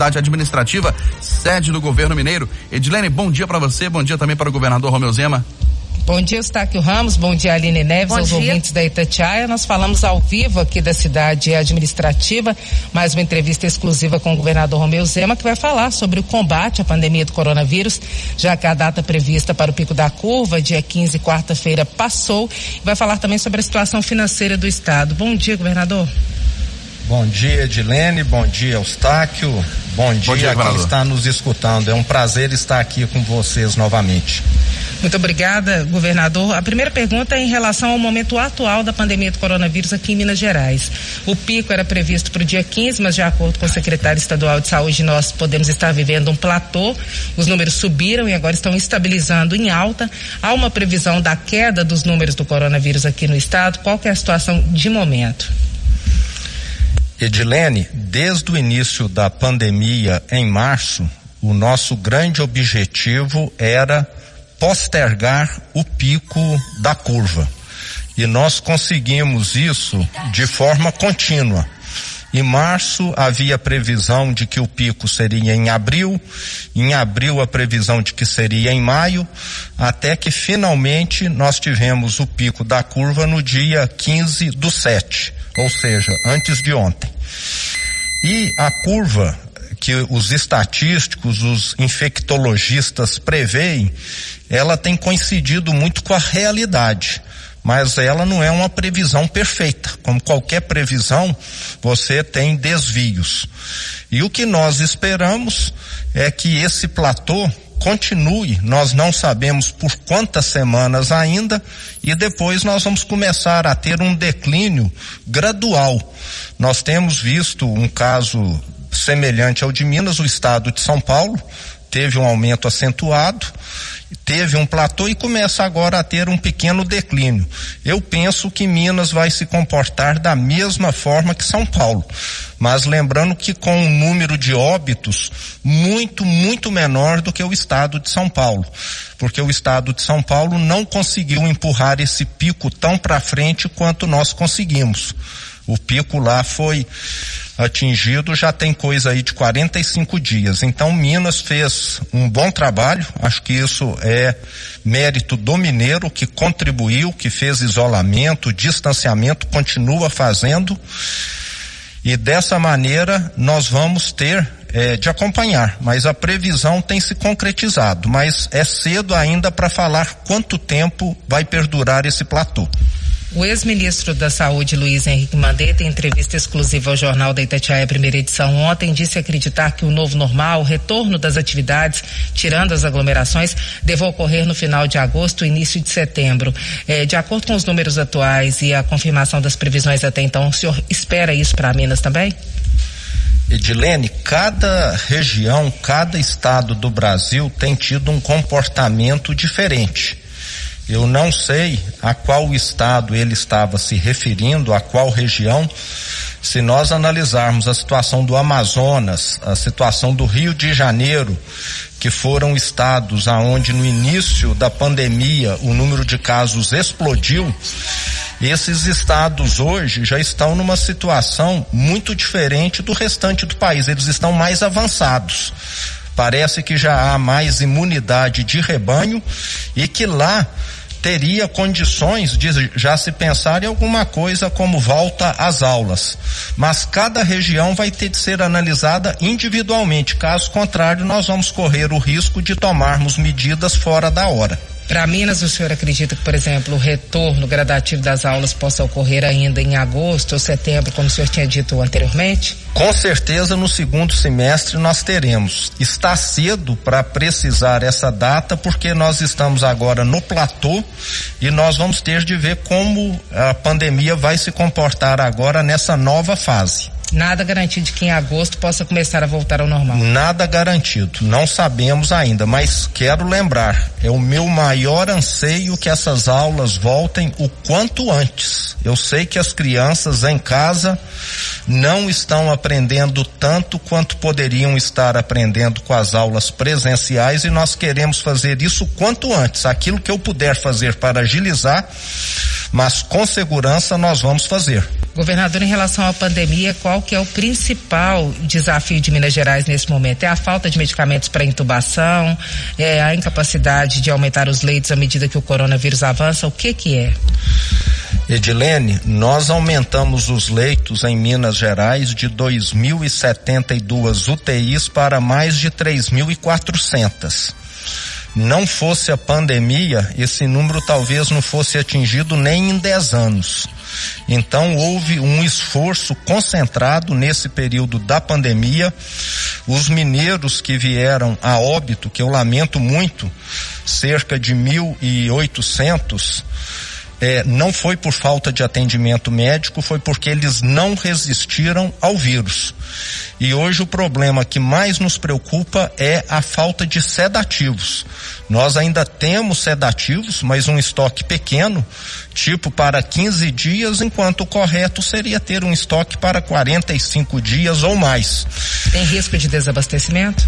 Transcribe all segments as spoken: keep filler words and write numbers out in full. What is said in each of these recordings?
unidade administrativa, sede do governo mineiro. Edilene, bom dia para você, bom dia também para o governador Romeu Zema. Bom dia, Eustáquio Ramos, bom dia, Aline Neves, bom aos dia. Ouvintes da Itatiaia. Nós falamos ao vivo aqui da cidade administrativa, mais uma entrevista exclusiva com o governador Romeu Zema, que vai falar sobre o combate à pandemia do coronavírus, já que a data prevista para o Pico da Curva, dia quinze, quarta-feira, passou. Vai falar também sobre a situação financeira do estado. Bom dia, governador. Bom dia, Edilene, bom dia, Eustáquio, bom dia, bom dia a quem está nos escutando. É um prazer estar aqui com vocês novamente. Muito obrigada, governador. A primeira pergunta é em relação ao momento atual da pandemia do coronavírus aqui em Minas Gerais. O pico era previsto para o dia quinze, mas de acordo com o secretário estadual de saúde, nós podemos estar vivendo um platô. Os números subiram e agora estão estabilizando em alta. Há uma previsão da queda dos números do coronavírus aqui no estado. Qual que é a situação de momento? Edilene, desde o início da pandemia em março, o nosso grande objetivo era postergar o pico da curva. E nós conseguimos isso de forma contínua. Em março havia previsão de que o pico seria em abril, em abril a previsão de que seria em maio, até que finalmente nós tivemos o pico da curva no dia quinze do sete, ou seja, antes de ontem. E a curva que os estatísticos, os infectologistas preveem, ela tem coincidido muito com a realidade, mas ela não é uma previsão perfeita. Como qualquer previsão, você tem desvios. E o que nós esperamos é que esse platô continue, nós não sabemos por quantas semanas ainda, e depois nós vamos começar a ter um declínio gradual. Nós temos visto um caso semelhante ao de Minas, o estado de São Paulo teve um aumento acentuado, teve um platô e começa agora a ter um pequeno declínio. Eu penso que Minas vai se comportar da mesma forma que São Paulo, mas lembrando que com um número de óbitos muito, muito menor do que o estado de São Paulo, porque o estado de São Paulo não conseguiu empurrar esse pico tão para frente quanto nós conseguimos. O pico lá foi atingido já tem coisa aí de quarenta e cinco dias. Então Minas fez um bom trabalho, acho que isso é mérito do mineiro, que contribuiu, que fez isolamento, distanciamento, continua fazendo, e dessa maneira nós vamos ter é, de acompanhar, mas a previsão tem se concretizado, mas é cedo ainda para falar quanto tempo vai perdurar esse platô. O ex-ministro da Saúde, Luiz Henrique Mandetta, em entrevista exclusiva ao Jornal da Itatiaia, primeira edição, ontem, disse acreditar que o novo normal, o retorno das atividades, tirando as aglomerações, deve ocorrer no final de agosto, início de setembro. É, de acordo com os números atuais e a confirmação das previsões até então, o senhor espera isso para Minas também? Edilene, cada região, cada estado do Brasil tem tido um comportamento diferente. Eu não sei a qual estado ele estava se referindo, a qual região. Se nós analisarmos a situação do Amazonas, a situação do Rio de Janeiro, que foram estados aonde no início da pandemia o número de casos explodiu, esses estados hoje já estão numa situação muito diferente do restante do país, eles estão mais avançados. Parece que já há mais imunidade de rebanho e que lá teria condições de já se pensar em alguma coisa como volta às aulas. Mas cada região vai ter de ser analisada individualmente. Caso contrário, nós vamos correr o risco de tomarmos medidas fora da hora. Para Minas, o senhor acredita que, por exemplo, o retorno gradativo das aulas possa ocorrer ainda em agosto ou setembro, como o senhor tinha dito anteriormente? Com certeza no segundo semestre nós teremos. Está cedo para precisar essa data porque nós estamos agora no platô e nós vamos ter de ver como a pandemia vai se comportar agora nessa nova fase. Nada garantido de que em agosto possa começar a voltar ao normal? Nada garantido, não sabemos ainda, mas quero lembrar, é o meu maior anseio que essas aulas voltem o quanto antes. Eu sei que as crianças em casa não estão aprendendo tanto quanto poderiam estar aprendendo com as aulas presenciais e nós queremos fazer isso quanto antes. Aquilo que eu puder fazer para agilizar, mas com segurança nós vamos fazer. Governador, em relação à pandemia, qual que é o principal desafio de Minas Gerais nesse momento? É a falta de medicamentos para intubação? É a incapacidade de aumentar os leitos à medida que o coronavírus avança? O que que é? Edilene, nós aumentamos os leitos em Minas Gerais de dois mil e setenta e duas U T Is para mais de três mil e quatrocentas. Não fosse a pandemia, esse número talvez não fosse atingido nem em dez anos. Então houve um esforço concentrado nesse período da pandemia. Os mineiros que vieram a óbito, que eu lamento muito, cerca de mil e oitocentos, É, não foi por falta de atendimento médico, foi porque eles não resistiram ao vírus. E hoje o problema que mais nos preocupa é a falta de sedativos. Nós ainda temos sedativos, mas um estoque pequeno, tipo para quinze dias, enquanto o correto seria ter um estoque para quarenta e cinco dias ou mais. Tem risco de desabastecimento?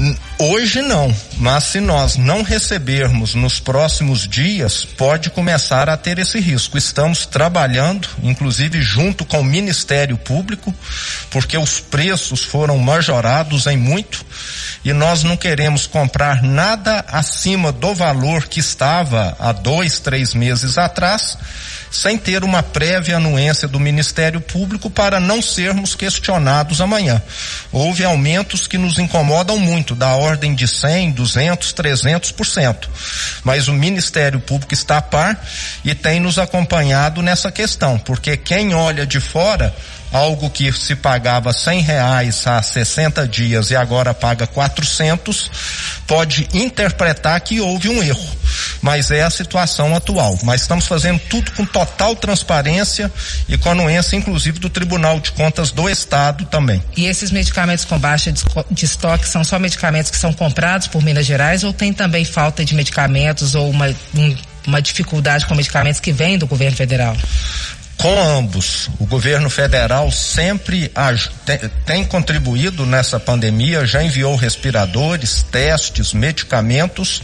Hoje não, mas se nós não recebermos nos próximos dias, pode começar a ter esse risco. Estamos trabalhando, inclusive junto com o Ministério Público, porque os preços foram majorados em muito e nós não queremos comprar nada acima do valor que estava há dois, três meses atrás, sem ter uma prévia anuência do Ministério Público para não sermos questionados amanhã. Houve aumentos que nos incomodam muito, da ordem de cem, duzentos, trezentos por cento. Mas o Ministério Público está a par e tem nos acompanhado nessa questão, porque quem olha de fora, algo que se pagava cem reais há sessenta dias e agora paga quatrocentos, pode interpretar que houve um erro, mas é a situação atual. Mas estamos fazendo tudo com total transparência e com anuência, inclusive, do Tribunal de Contas do Estado também. E esses medicamentos com baixa de estoque são só medicamentos que são comprados por Minas Gerais ou tem também falta de medicamentos ou uma, um, uma dificuldade com medicamentos que vêm do governo federal? Com ambos, o governo federal sempre tem, tem contribuído nessa pandemia, já enviou respiradores, testes, medicamentos,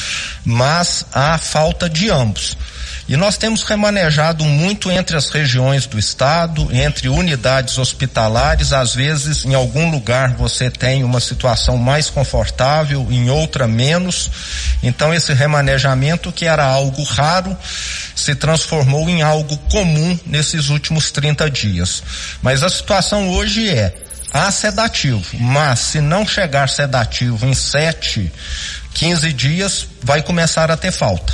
mas há falta de ambos. E nós temos remanejado muito entre as regiões do estado, entre unidades hospitalares. Às vezes, em algum lugar você tem uma situação mais confortável, em outra menos. Então, esse remanejamento, que era algo raro, se transformou em algo comum nesses últimos trinta dias. Mas a situação hoje é, há sedativo, mas se não chegar sedativo em sete, quinze dias, vai começar a ter falta.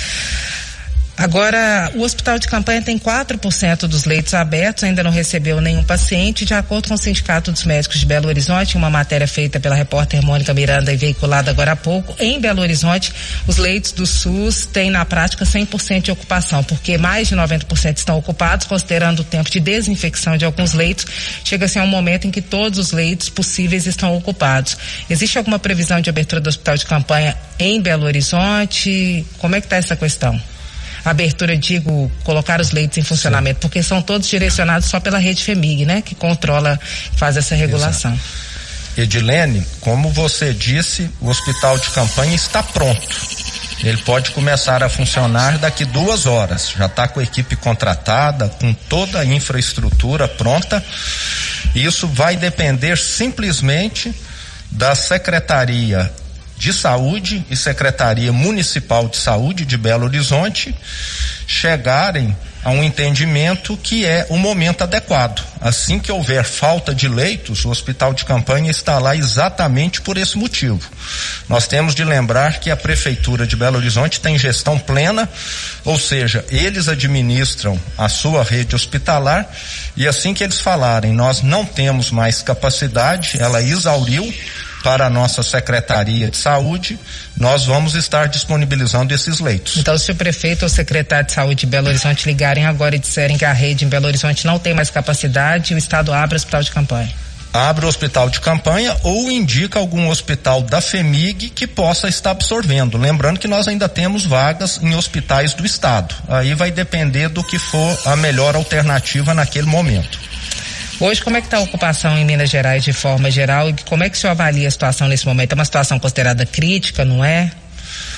Agora, o hospital de campanha tem quatro por cento dos leitos abertos, ainda não recebeu nenhum paciente. De acordo com o Sindicato dos Médicos de Belo Horizonte, uma matéria feita pela repórter Mônica Miranda e veiculada agora há pouco, em Belo Horizonte, os leitos do SUS têm na prática cem por cento de ocupação, porque mais de noventa por cento estão ocupados, considerando o tempo de desinfecção de alguns leitos, chega-se a um momento em que todos os leitos possíveis estão ocupados. Existe alguma previsão de abertura do hospital de campanha em Belo Horizonte? Como é que está essa questão? Abertura, digo, colocar os leitos em funcionamento, sim, porque são todos direcionados só pela rede FEMIG, né? Que controla, faz essa regulação. Exato. Edilene, como você disse, o hospital de campanha está pronto. Ele pode começar a funcionar daqui duas horas. Já está com a equipe contratada, com toda a infraestrutura pronta. Isso vai depender simplesmente da Secretaria de Saúde e Secretaria Municipal de Saúde de Belo Horizonte chegarem a um entendimento que é o momento adequado. Assim que houver falta de leitos, o hospital de campanha está lá exatamente por esse motivo. Nós temos de lembrar que a Prefeitura de Belo Horizonte tem gestão plena, ou seja, eles administram a sua rede hospitalar e assim que eles falarem, nós não temos mais capacidade, ela exauriu, para a nossa Secretaria de Saúde, nós vamos estar disponibilizando esses leitos. Então, se o prefeito ou o secretário de Saúde de Belo Horizonte ligarem agora e disserem que a rede em Belo Horizonte não tem mais capacidade, o Estado abre o hospital de campanha? Abre o hospital de campanha ou indica algum hospital da FEMIG que possa estar absorvendo. Lembrando que nós ainda temos vagas em hospitais do Estado. Aí vai depender do que for a melhor alternativa naquele momento. Hoje, como é que está a ocupação em Minas Gerais de forma geral e como é que o senhor avalia a situação nesse momento? É uma situação considerada crítica, não é?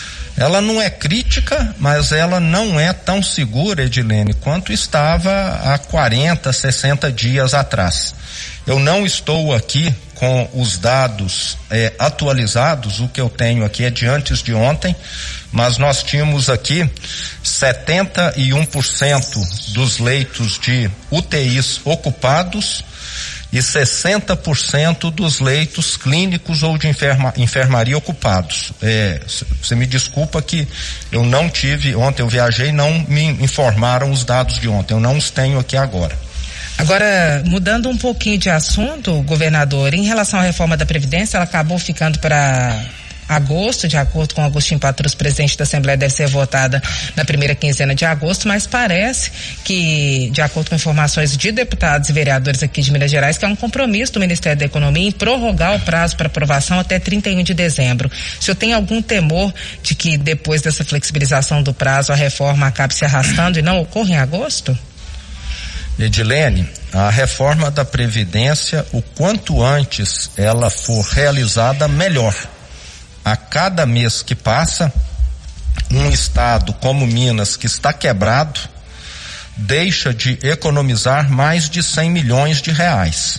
ela não é crítica, mas ela não é tão segura, Edilene, quanto estava há quarenta, sessenta dias atrás. Eu não estou aqui com os dados eh, atualizados, o que eu tenho aqui é de antes de ontem, mas nós tínhamos aqui setenta e um por cento dos leitos de U T Is ocupados e sessenta por cento dos leitos clínicos ou de enferma, enfermaria ocupados. Você é, me desculpa que eu não tive, ontem eu viajei e não me informaram os dados de ontem, eu não os tenho aqui agora. Agora, mudando um pouquinho de assunto, governador, em relação à reforma da Previdência, ela acabou ficando para agosto, de acordo com Agostinho Patrus, presidente da Assembleia, deve ser votada na primeira quinzena de agosto, mas parece que, de acordo com informações de deputados e vereadores aqui de Minas Gerais, que é um compromisso do Ministério da Economia em prorrogar o prazo para aprovação até trinta e um de dezembro. O senhor tem algum temor de que depois dessa flexibilização do prazo a reforma acabe se arrastando e não ocorra em agosto? Edilene, a reforma da Previdência, o quanto antes ela for realizada, melhor. A cada mês que passa, um estado como Minas, que está quebrado, deixa de economizar mais de cem milhões de reais.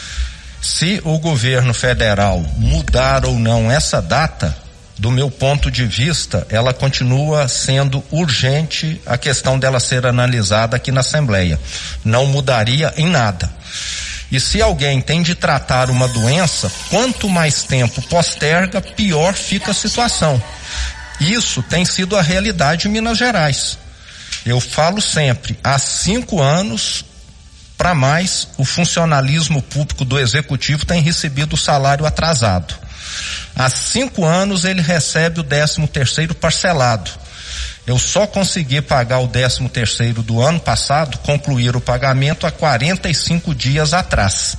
Se o governo federal mudar ou não essa data, do meu ponto de vista, ela continua sendo urgente a questão dela ser analisada aqui na Assembleia. Não mudaria em nada. E se alguém tem de tratar uma doença, quanto mais tempo posterga, pior fica a situação. Isso tem sido a realidade em Minas Gerais. Eu falo sempre, há cinco anos para mais, o funcionalismo público do Executivo tem recebido o salário atrasado. Há cinco anos ele recebe o décimo terceiro parcelado. Eu só consegui pagar o décimo terceiro do ano passado, concluir o pagamento há quarenta e cinco dias atrás.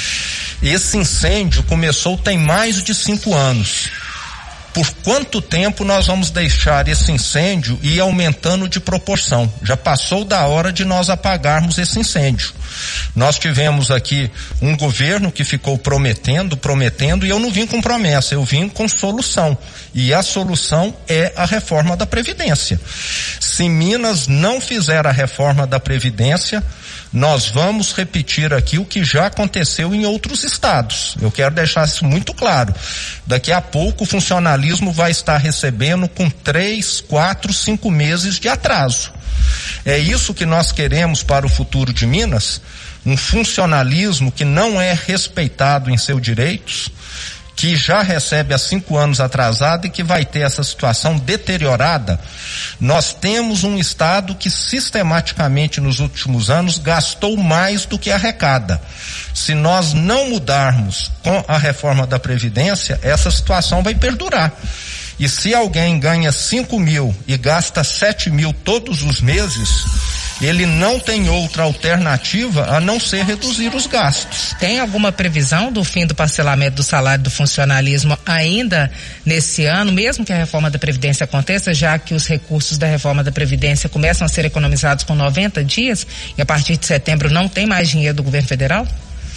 Esse incêndio começou tem mais de cinco anos. Por quanto tempo nós vamos deixar esse incêndio ir aumentando de proporção? Já passou da hora de nós apagarmos esse incêndio. Nós tivemos aqui um governo que ficou prometendo, prometendo, e eu não vim com promessa, eu vim com solução. E a solução é a reforma da Previdência. Se Minas não fizer a reforma da Previdência, nós vamos repetir aqui o que já aconteceu em outros estados. Eu quero deixar isso muito claro. Daqui a pouco o funcionalismo vai estar recebendo com três, quatro, cinco meses de atraso. É isso que nós queremos para o futuro de Minas? Um funcionalismo que não é respeitado em seus direitos, que já recebe há cinco anos atrasado e que vai ter essa situação deteriorada. Nós temos um estado que sistematicamente nos últimos anos gastou mais do que arrecada. Se nós não mudarmos com a reforma da Previdência, essa situação vai perdurar. E se alguém ganha cinco mil e gasta sete mil todos os meses, ele não tem outra alternativa a não ser reduzir os gastos. Tem alguma previsão do fim do parcelamento do salário do funcionalismo ainda nesse ano, mesmo que a reforma da Previdência aconteça, já que os recursos da reforma da Previdência começam a ser economizados com noventa dias e a partir de setembro não tem mais dinheiro do governo federal?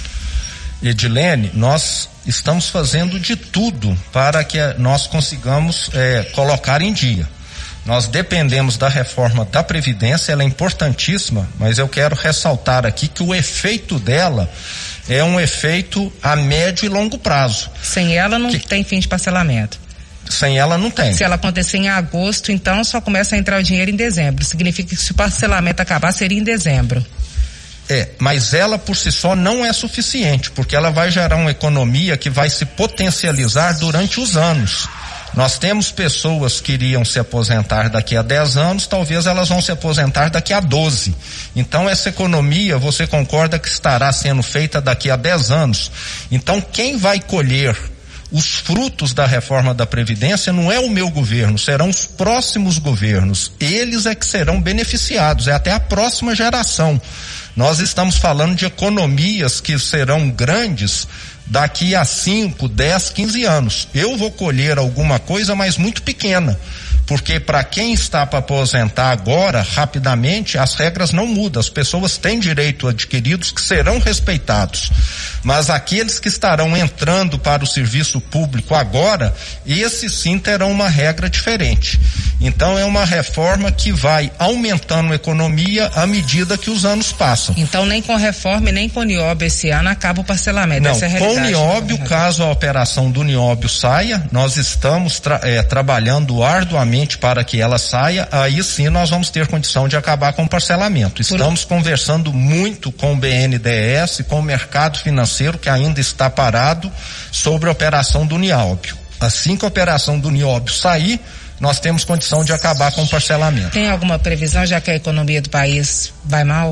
Edilene, nós estamos fazendo de tudo para que nós consigamos eh, colocar em dia. Nós dependemos da reforma da Previdência, ela é importantíssima, mas eu quero ressaltar aqui que o efeito dela é um efeito a médio e longo prazo. Sem ela não que, tem fim de parcelamento. Sem ela não tem. Se ela acontecer em agosto, então só começa a entrar o dinheiro em dezembro. Significa que se o parcelamento acabar, seria em dezembro. É, mas ela por si só não é suficiente, porque ela vai gerar uma economia que vai se potencializar durante os anos. Nós temos pessoas que iriam se aposentar daqui a dez anos, talvez elas vão se aposentar daqui a doze. Então essa economia, você concorda que estará sendo feita daqui a dez anos? Então quem vai colher os frutos da reforma da Previdência não é o meu governo, serão os próximos governos. Eles é que serão beneficiados, é até a próxima geração. Nós estamos falando de economias que serão grandes daqui a cinco, dez, quinze anos. Eu vou colher alguma coisa, mas muito pequena, porque para quem está para aposentar agora, rapidamente, as regras não mudam, as pessoas têm direito adquiridos que serão respeitados, mas aqueles que estarão entrando para o serviço público agora, esses sim terão uma regra diferente. Então é uma reforma que vai aumentando a economia à medida que os anos passam. Então nem com reforma e nem com o Nióbio esse ano acaba o parcelamento. Não, essa é a com o Nióbio, caso a operação do Nióbio saia, nós estamos tra é, trabalhando arduamente para que ela saia, aí sim nós vamos ter condição de acabar com o parcelamento. Estamos Por... conversando muito com o B N D E S, com o mercado financeiro que ainda está parado sobre a operação do Nióbio. Assim que a operação do Nióbio sair, nós temos condição de acabar com o parcelamento. Tem alguma previsão, já que a economia do país vai mal?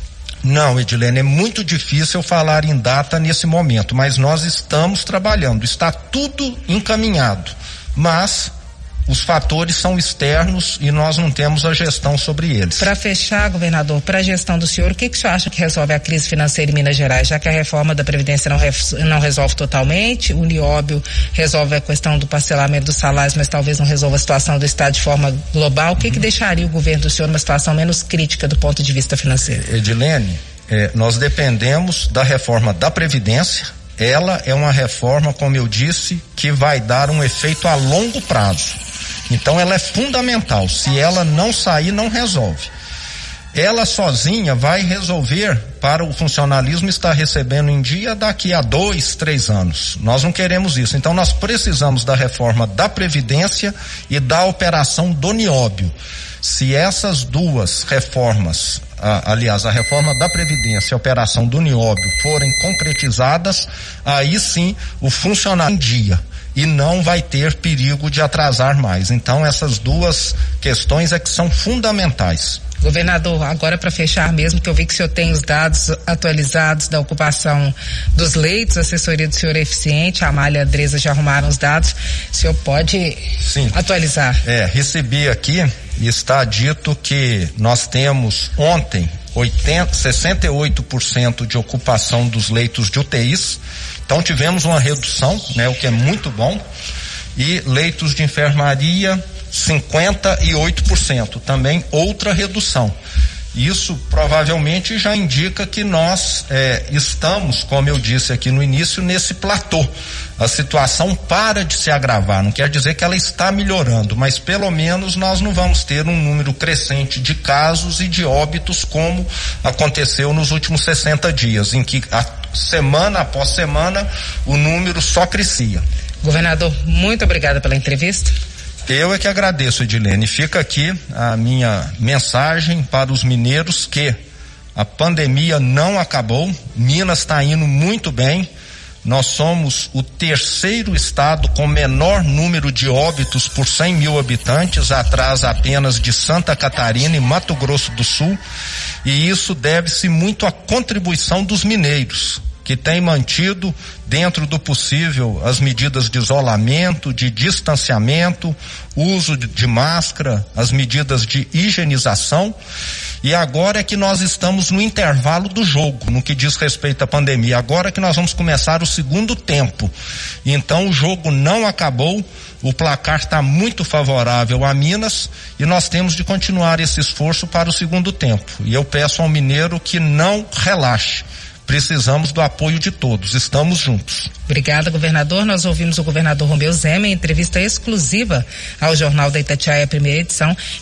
Não, Edilene, é muito difícil falar em data nesse momento, mas nós estamos trabalhando, está tudo encaminhado, mas os fatores são externos e nós não temos a gestão sobre eles. Para fechar, governador, para a gestão do senhor, o que, que o senhor acha que resolve a crise financeira em Minas Gerais, já que a reforma da Previdência não, ref, não resolve totalmente, o Nióbio resolve a questão do parcelamento dos salários, mas talvez não resolva a situação do Estado de forma global, o que, uhum. que deixaria o governo do senhor numa situação menos crítica do ponto de vista financeiro? Edilene, eh, nós dependemos da reforma da Previdência. Ela é uma reforma, como eu disse, que vai dar um efeito a longo prazo. Então ela é fundamental. Se ela não sair, não resolve. Ela sozinha vai resolver para o funcionalismo estar recebendo em dia daqui a dois, três anos. Nós não queremos isso. Então nós precisamos da reforma da Previdência e da operação do Nióbio. Se essas duas reformas, a, aliás, a reforma da Previdência e a operação do Nióbio forem concretizadas, aí sim o funcionário em dia. E não vai ter perigo de atrasar mais. Então essas duas questões é que são fundamentais. Governador, agora para fechar mesmo, que eu vi que o senhor tem os dados atualizados da ocupação dos leitos, a assessoria do senhor é eficiente, a Amália e a Andresa já arrumaram os dados, o senhor pode Sim. atualizar? É, recebi aqui e está dito que nós temos ontem oitenta, sessenta e oito por cento de ocupação dos leitos de U T Is. Então tivemos uma redução, né, o que é muito bom, e leitos de enfermaria cinquenta e oito por cento, também outra redução. Isso provavelmente já indica que nós é, estamos, como eu disse aqui no início, nesse platô. A situação para de se agravar, não quer dizer que ela está melhorando, mas pelo menos nós não vamos ter um número crescente de casos e de óbitos como aconteceu nos últimos sessenta dias, em que a semana após semana o número só crescia. Governador, muito obrigada pela entrevista. Eu é que agradeço, Edilene. Fica aqui a minha mensagem para os mineiros que a pandemia não acabou, Minas está indo muito bem, nós somos o terceiro estado com menor número de óbitos por cem mil habitantes, atrás apenas de Santa Catarina e Mato Grosso do Sul, e isso deve-se muito à contribuição dos mineiros, que tem mantido dentro do possível as medidas de isolamento, de distanciamento, uso de, de máscara, as medidas de higienização. E agora é que nós estamos no intervalo do jogo, no que diz respeito à pandemia. Agora é que nós vamos começar o segundo tempo. Então o jogo não acabou, o placar está muito favorável a Minas e nós temos de continuar esse esforço para o segundo tempo. E eu peço ao mineiro que não relaxe. Precisamos do apoio de todos, estamos juntos. Obrigada, governador. Nós ouvimos o governador Romeu Zema em entrevista exclusiva ao Jornal da Itatiaia, primeira edição.